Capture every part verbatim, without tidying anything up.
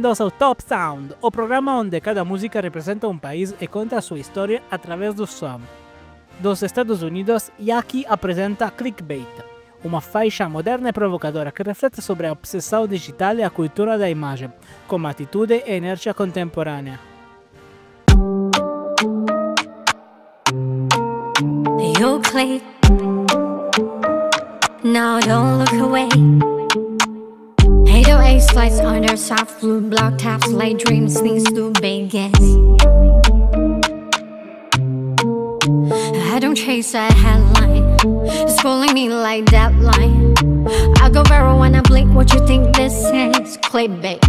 bem-vindos ao Top Sound, o programa onde cada música representa um país e conta a sua história através do som. Dos Estados Unidos, Yaki apresenta Clickbait, uma faixa moderna e provocadora que reflete sobre a obsessão digital e a cultura da imagem, com atitude e inércia contemporânea. You click, now don't look away. eight oh eight slides under soft blue block taps like dreams, things to begin. I don't chase a headline, it's pulling me like deadline. I go viral when I blink, what you think this is? Clickbait.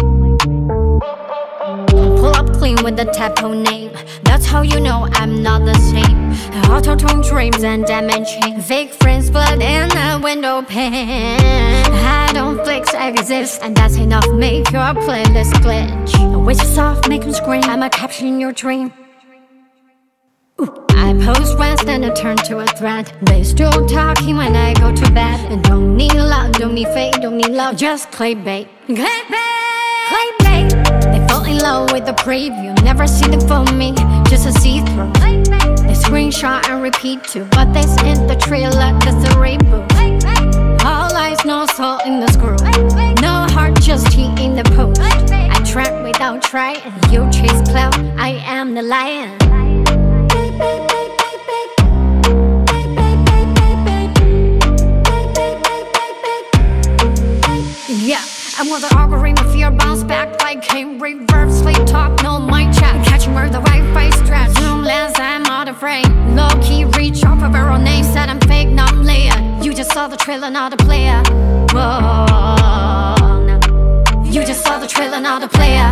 Pull up clean with the typo name, that's how you know I'm not the same. Auto-tune dreams and damaging fake friends, blood in the window pane. I don't flex, I exist, and that's enough. Make your playlist glitch. Wish soft, make them scream. I'ma caption your dream. Ooh. I post once, then I turn to a thread. They still talking when I go to bed. And don't need love, don't need fate, don't need love, just clickbait. Clickbait, clickbait. They fall in love with the preview, never see them for me, just a see-through. They screenshot and repeat too, but this ain't the trailer, that's the reboot. All eyes, no soul in the screw, no heart, just heat in the post. I trap without trying, you chase clout, I am the lion. Yeah, I want the algorithm of fear bounce back like came reverse, sleep talk, no mic chat. Catching where the Wi-Fi stretch. Zoom lens, I'm out of frame. Low key reach off of our name, said I'm fake, not I'm layered. You just saw the trailer, not a player. Whoa, no. You just saw the trailer, not a player.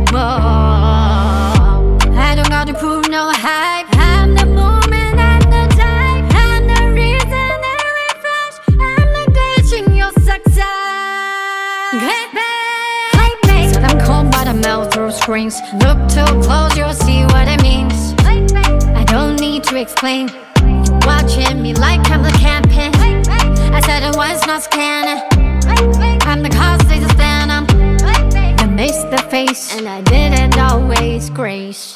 Whoa, I don't gotta prove no hype. I'm the moment, I'm the type. I'm the reason every flash. I'm the glitch in your success. Clickbait, clickbait. Said I'm cold but I melt through screens. Look too close, you'll see what it means. I don't need to explain. You're watching me like I'm the campaign. I said it was not scanning. I'm the cause they stand on. I missed the face and I didn't always grace.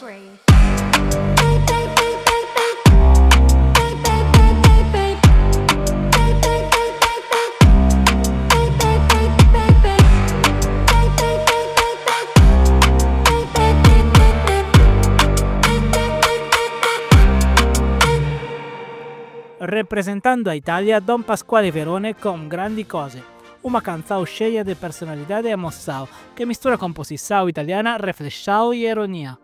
Representando a Italia, Don Pasquale Verone con Grandi Cose, uma canção cheia de personalidade e emoção, que mistura composição italiana, reflexão e ironia.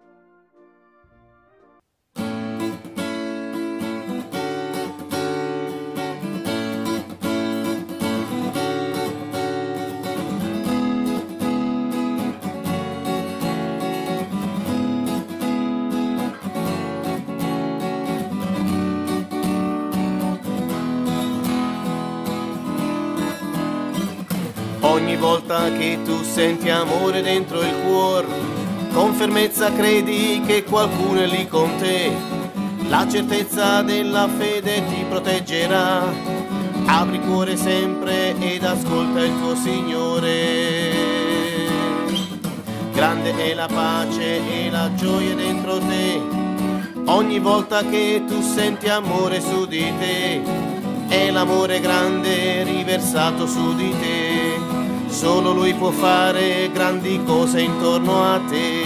Ogni volta che tu senti amore dentro il cuore, con fermezza credi che qualcuno è lì con te. La certezza della fede ti proteggerà. Apri cuore sempre ed ascolta il tuo Signore. Grande è la pace e la gioia dentro te. Ogni volta che tu senti amore su di te, è l'amore grande riversato su di te. Solo Lui può fare grandi cose intorno a te.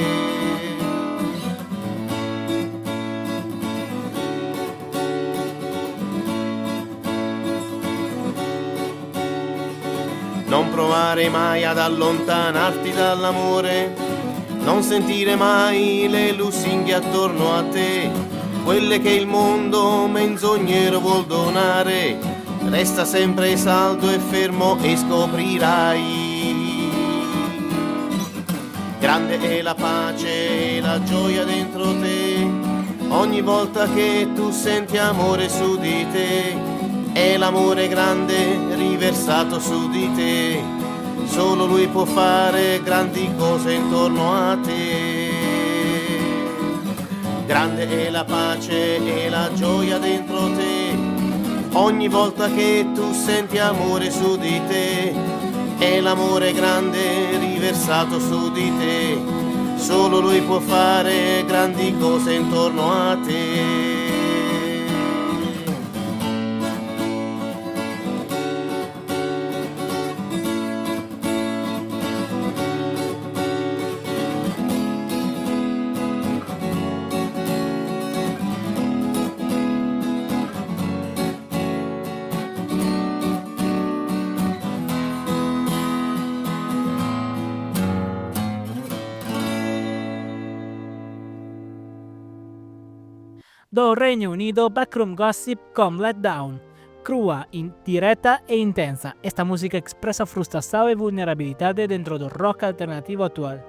Non provare mai ad allontanarti dall'amore, non sentire mai le lusinghe attorno a te, quelle che il mondo menzognero vuol donare. Resta sempre saldo e fermo e scoprirai. Grande è la pace e la gioia dentro te. Ogni volta che tu senti amore su di te, è l'amore grande riversato su di te. Solo Lui può fare grandi cose intorno a te. Grande è la pace e la gioia dentro te. Ogni volta che tu senti amore su di te, è l'amore grande riversato su di te. Solo lui può fare grandi cose intorno a te. Do Reino Unido, Backroom Gossip con Let Down. Crua, in, directa e intensa. Esta música expresa frustración y vulnerabilidad dentro del rock alternativo actual.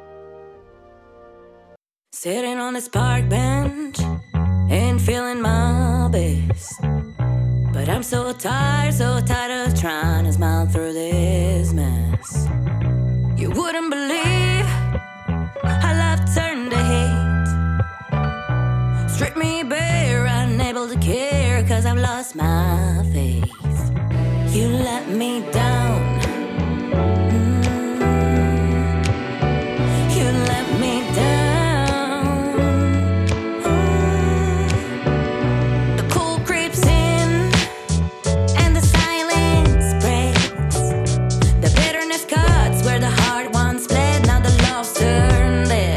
Sitting on this park bench and feeling my best, but I'm so tired, so tired of trying to smile through this mess. You wouldn't believe how love turned to hate. Strip me bare, unable to care, cause I've lost my faith. You let me down. Mm. You let me down. Mm. The cold creeps in and the silence breaks. The bitterness cuts where the heart once bled. Now the love's turned dead.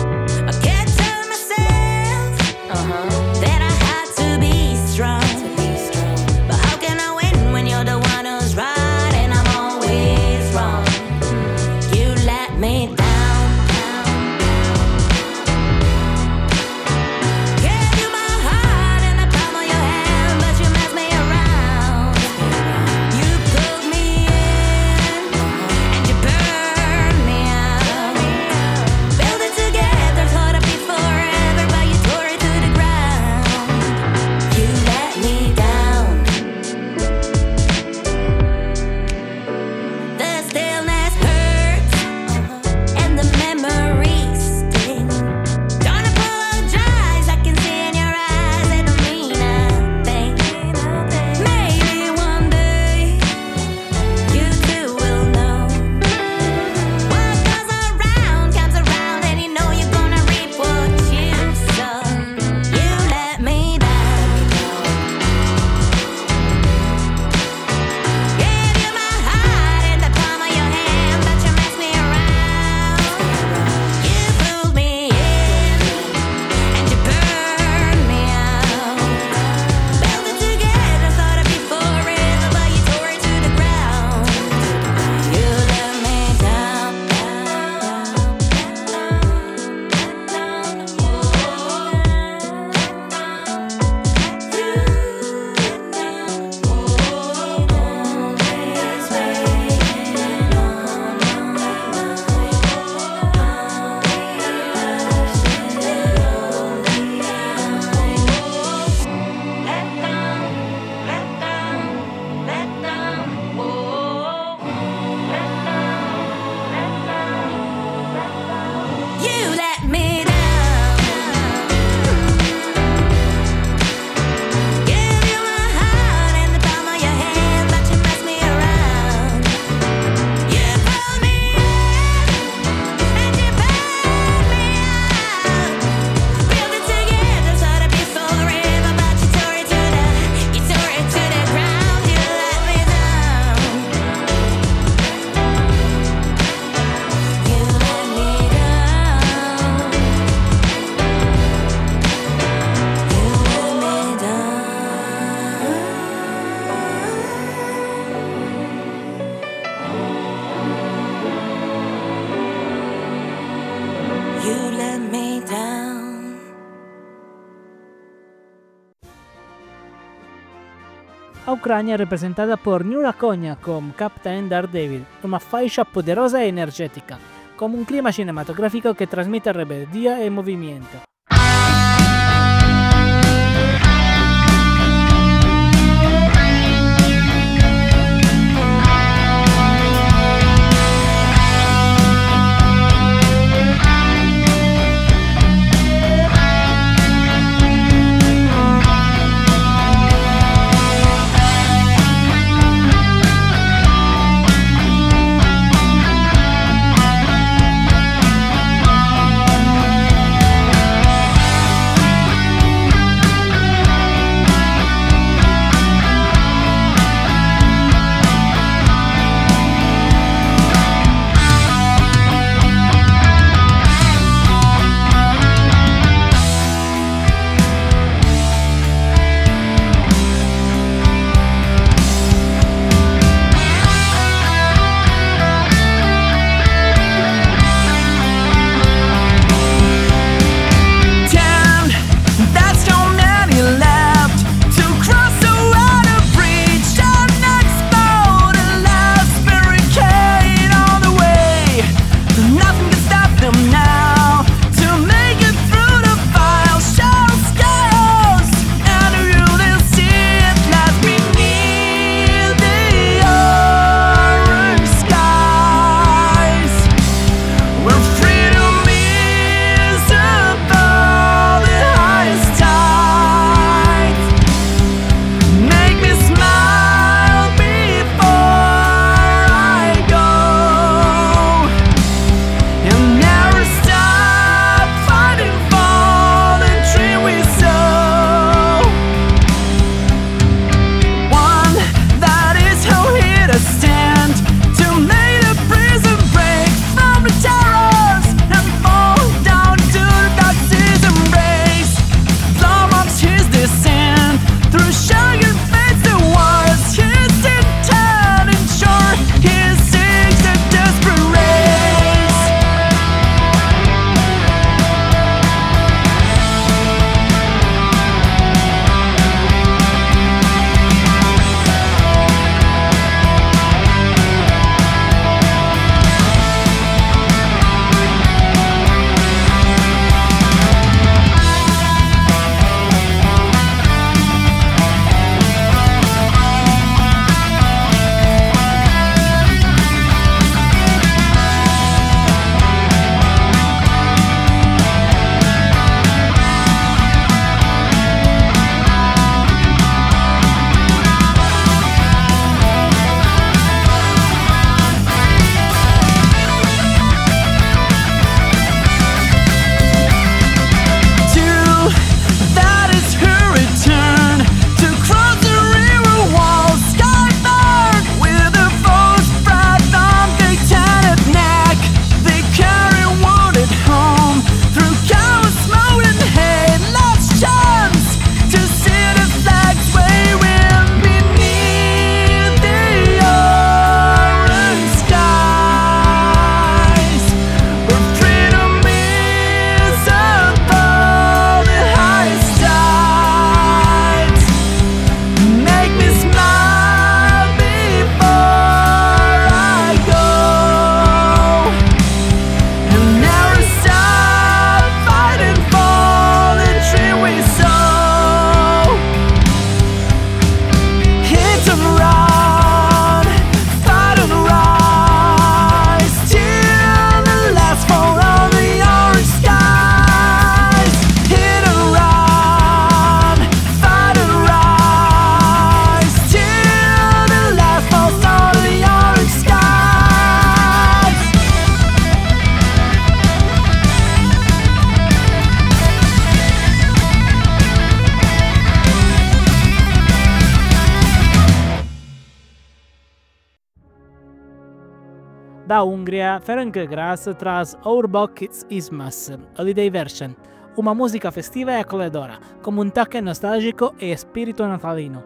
A Ucrania è rappresentata por Nura Konya con Captain Daredevil, una fascia poderosa e energetica, con un clima cinematografico che trasmette rebeldía e movimiento. Da Umbria, Ferenc Gras tras Ourbok Ismas, Holiday Version, uma música festiva e acolhedora, com um toque nostálgico e espírito natalino.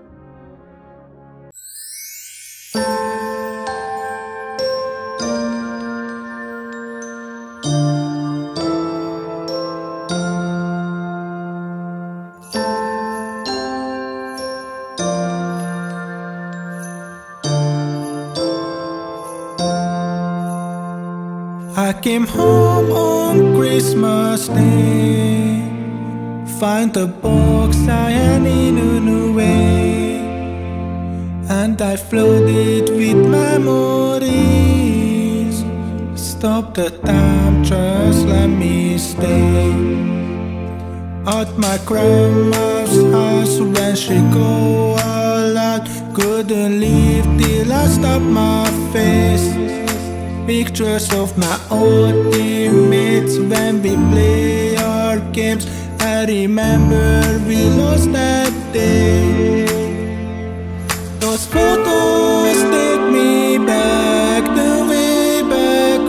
I came home on Christmas Day, find the box I had hidden away, and I flooded with memories. Stop the time, just let me stay at my grandma's house when she go all out. Couldn't leave till I stopped my face. Pictures of my old teammates when we play our games. I remember we lost that day. Those photos take me back the way back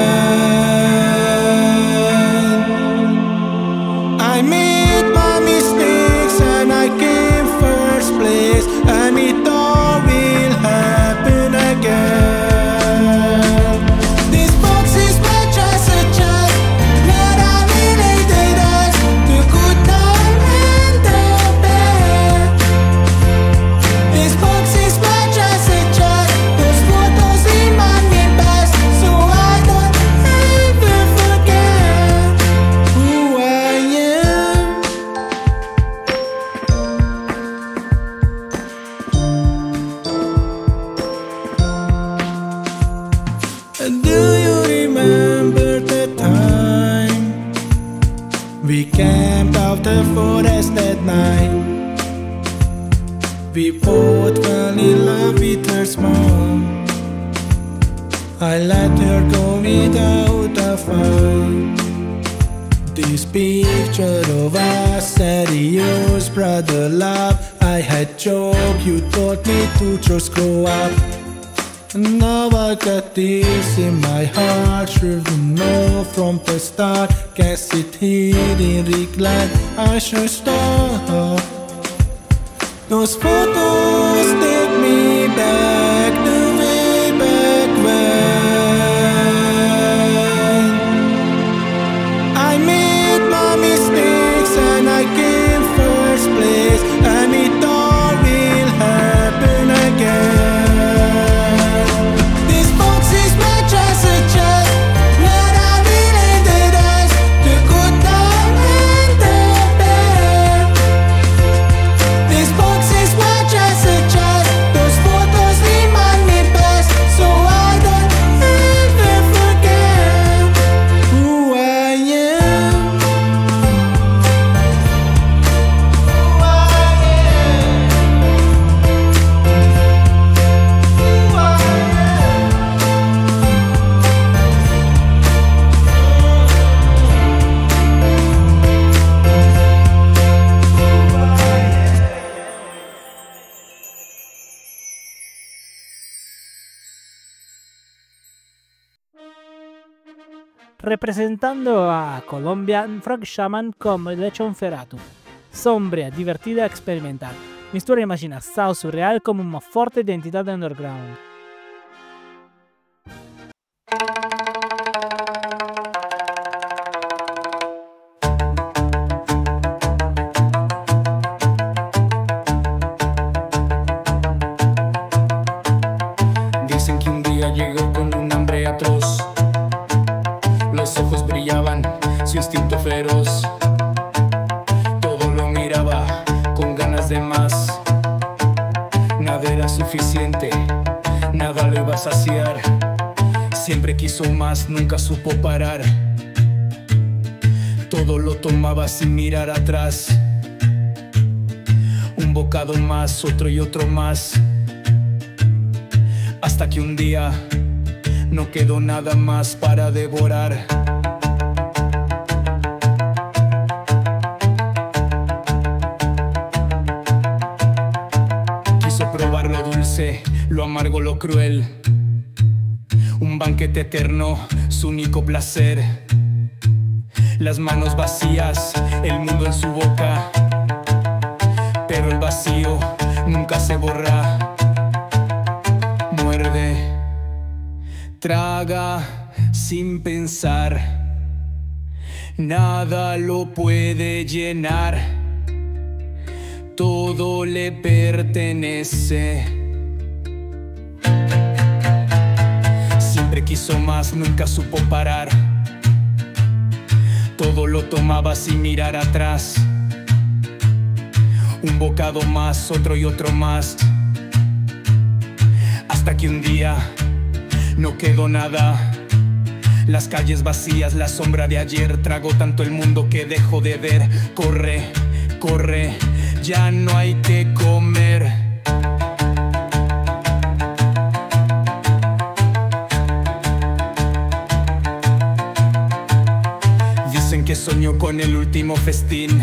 when I made my mistakes and I came first place, and it all will happen again. We both fell in love with her smile. I let her go without a fight. This picture of us, serious brother love. I had joke, you taught me to just grow up. And now I got this in my heart, sure you know from the start. Can't sit here in regret, I should stop. Those photos take me back the way back when I made my mistakes and I came first place, and it all will happen again. This box is my just a chest where I really did us the good time and the bad. This box is my just a chest, those photos remind me best, so I don't ever forget who I am. Who I am. Who I Representando a Colombia, Frog Shaman con Lechon Ferratu. Sombria, divertida e experimental. Mistura imaginação surreal como uma forte identidade underground. Dicen que un día llegó con un hambre atroz. Los ojos brillaban, su instinto feroz. Todo lo miraba con ganas de más. Nada era suficiente, nada lo iba a saciar. Siempre quiso más, nunca supo parar. Todo lo tomaba sin mirar atrás. Un bocado más, otro y otro más. Hasta que un día no quedó nada más para devorar. Quiso probar lo dulce, lo amargo, lo cruel. Un banquete eterno, su único placer. Las manos vacías, el mundo en su boca, pero el vacío nunca se borra. Muerde, traga sin pensar, nada lo puede llenar, todo le pertenece. Siempre quiso más, nunca supo parar, todo lo tomaba sin mirar atrás. Un bocado más, otro y otro más, hasta que un día no quedó nada. Las calles vacías, la sombra de ayer, tragó tanto el mundo que dejó de ver. Corre, corre, ya no hay que comer. Dicen que soñó con el último festín,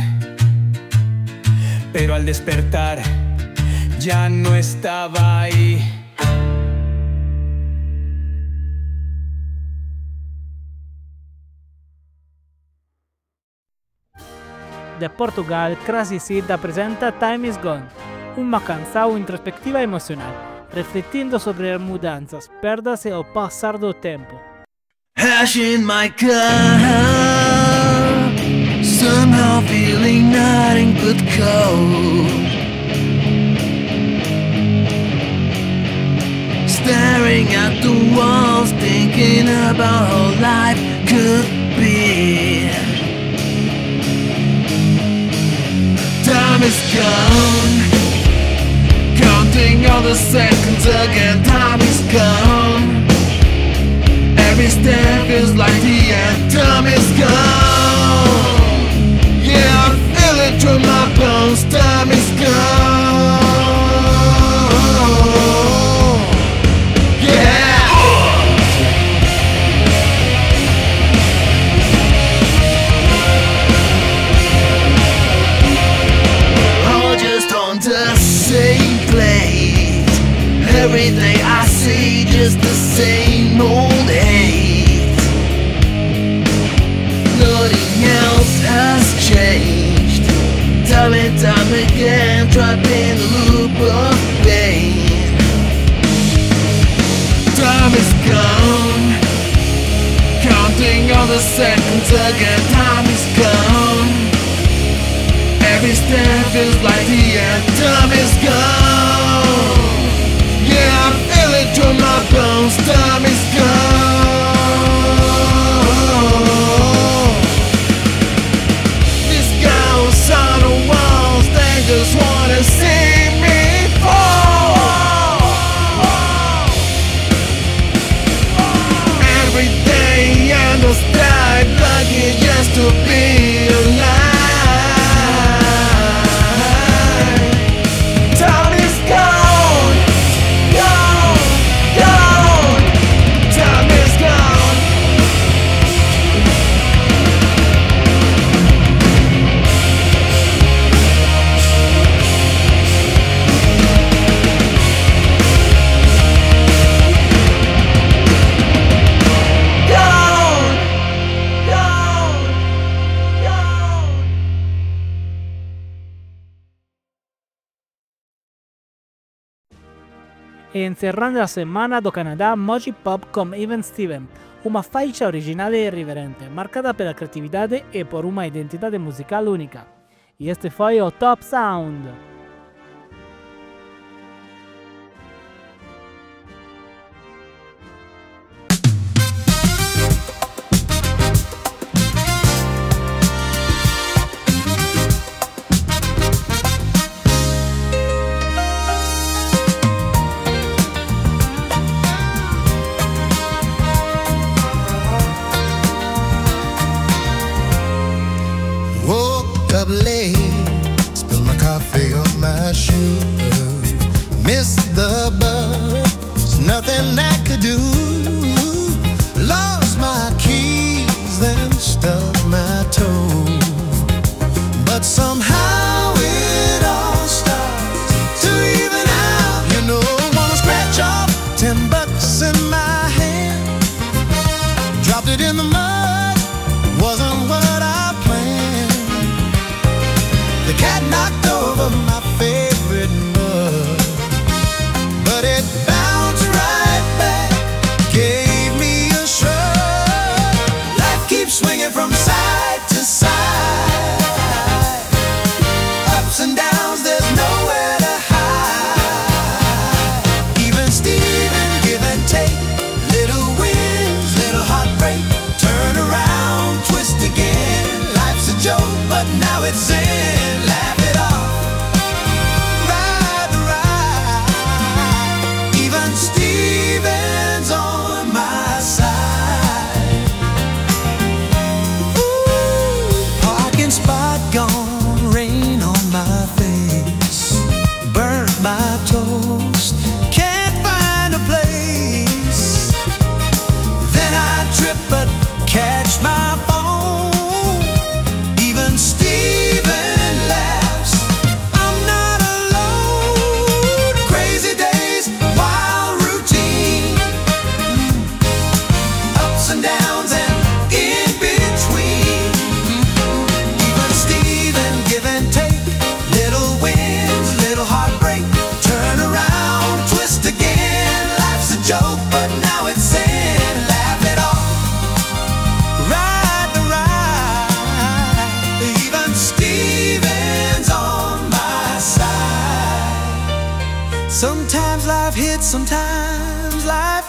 pero al despertar ya no estaba ahí. De Portugal, Crazy Sid presenta Time Is Gone, una canção introspectiva e emocional, refletindo sobre as mudanças, perdas e o passar do tempo. Hash in my car, somehow feeling not in good cold. Staring at the walls, thinking about how life could be. Time is gone, counting all the seconds again. Time is gone, every step feels like the end. Time is gone, yeah, I feel it through my bones. Time is gone, yeah. All just on the same place, every day I see just the same old hate. Nothing else has changed, time and time again, trapped in the loop of pain. Time is gone, counting all the seconds again. Time is gone, every step feels like the end. Time is gone, yeah, I feel it through my bones. Time is gone. These girls on the walls, they just wanna see me fall. Every day and the sky, lucky just to be alive. Time is gone, gone, gone. Time is gone. Gone, gone, gone. E encerrando la settimana do Canadà, Moji Pop con Even Steven, una faixa originale e irriverente, marcata per la creatività e por una identità musicale unica. E este foi o Top Sound. Woke up late, spilled my coffee on my shoe. Missed the bus, nothing I could do. Lost my keys, then stubbed my toe. But somehow it all starts to even out. You know, wanna scratch off ten bucks in my hand. The cat knocked over my favorite mug, but it bounced right back, gave me a shrug. Life keeps swinging from side to side, ups and downs, there's nowhere to hide. Even Steven, give and take, little wins, little heartbreak, turn around, twist again. Life's a joke, but now it's in. Laugh it off, ride the ride. Even Steven's on my side. Ooh, parking spot gone, rain on my face, burnt my toast, can't find a place. Then I trip but catch my phone. Even Steven laughs, I'm not alone. Crazy days, wild routine, ups and downs and in between. Even Steven, give and take, little wins, little heartbreak, turn around, twist again. Life's a joke, but now it's in. Laugh it off, ride the ride. Even Steven's on my side. Sometimes life hits, sometimes life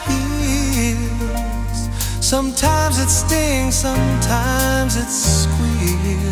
heals. Sometimes it stings, sometimes it squeals.